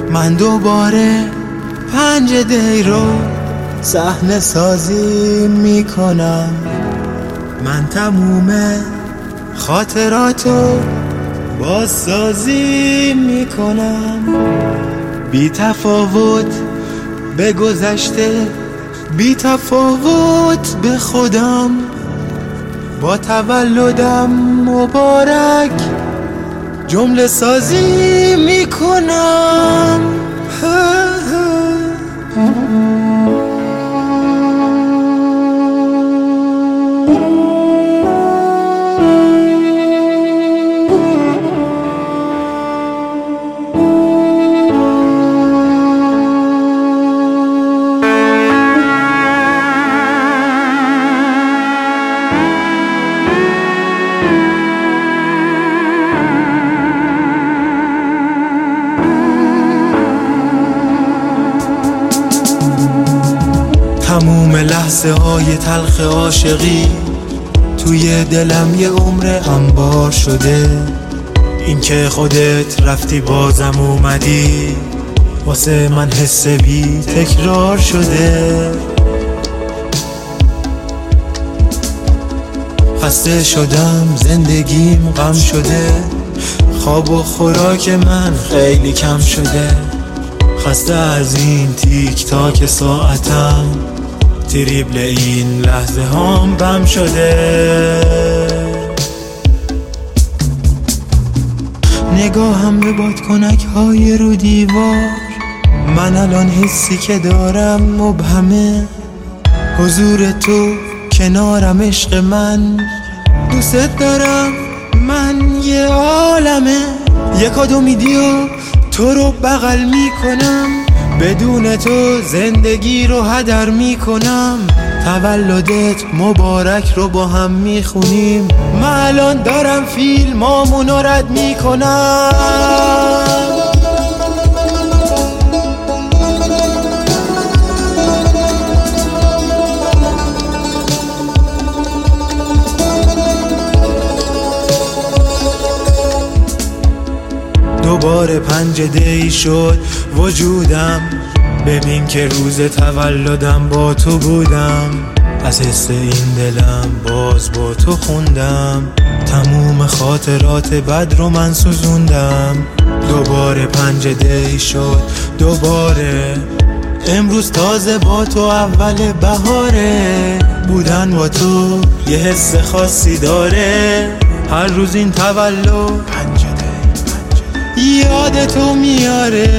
من دوباره 5 دی رو صحنه سازی میکنم. من تموم خاطراتو بازسازی میکنم. بی تفاوت به گذشته، بی تفاوت به خودم. با تولدم مبارک جمله سازی میکنم. تموم لحظه های تلخ عاشقی توی دلم یه عمر انبار شده. این که خودت رفتی بازم اومدی واسه من حس بی تکرار شده. خسته شدم زندگیم غم شده. خواب و خوراک من خیلی کم شده. خسته از این تیک تاک ساعتم، تریبل این لحظه هام بم شده. نگاهم به بادکنک های رو دیوار، من الان حسی که دارم مبهمه. حضور تو کنارم عشق من، دوست دارم من یه عالمه. یک امیدی و تو رو بغل میکنم، بدون تو زندگی رو هدر میکنم. تولدت مبارک رو با هم میخونیم، من الان دارم فیلمامون رو رد میکنم. دوباره 5 دی شد وجودم. ببین که روز تولدم با تو بودم. از حس این دلم باز با تو خوندم. تموم خاطرات بد رو من سوزوندم. دوباره 5 دی شد دوباره. امروز تازه با تو اول بهاره. بودن با تو یه حس خاصی داره. هر روز این تولد یاد تو میاره.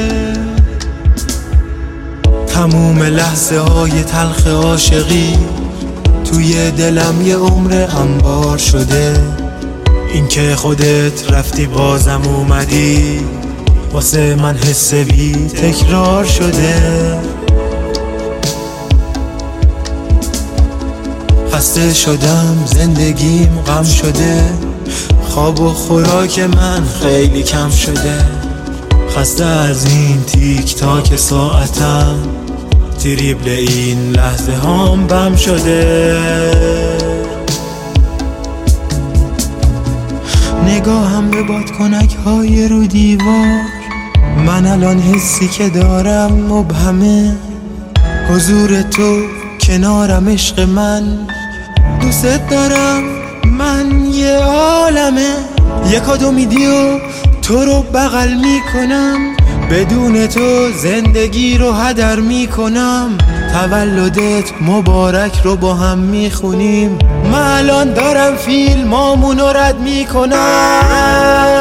تموم لحظه های تلخ عاشقی توی دلم یه عمر انبار شده. این که خودت رفتی بازم اومدی واسه من حس بی تکرار شده. خسته شدم زندگیم غم شده. خواب و خوراک من خیلی کم شده. خسته از این تیک تاک ساعتم، تریبل این لحظه هام بم شده. نگاهم به بادکنک های رو دیوار، من الان حسی که دارم مبهمه. حضور تو کنارم عشق من، دوست دارم من یه عالمه. یک امیدی و تو رو بغل میکنم، بدون تو زندگی رو هدر میکنم. تولدت مبارک رو با هم میخونیم، من الان دارم فیلمامون رو رد میکنم.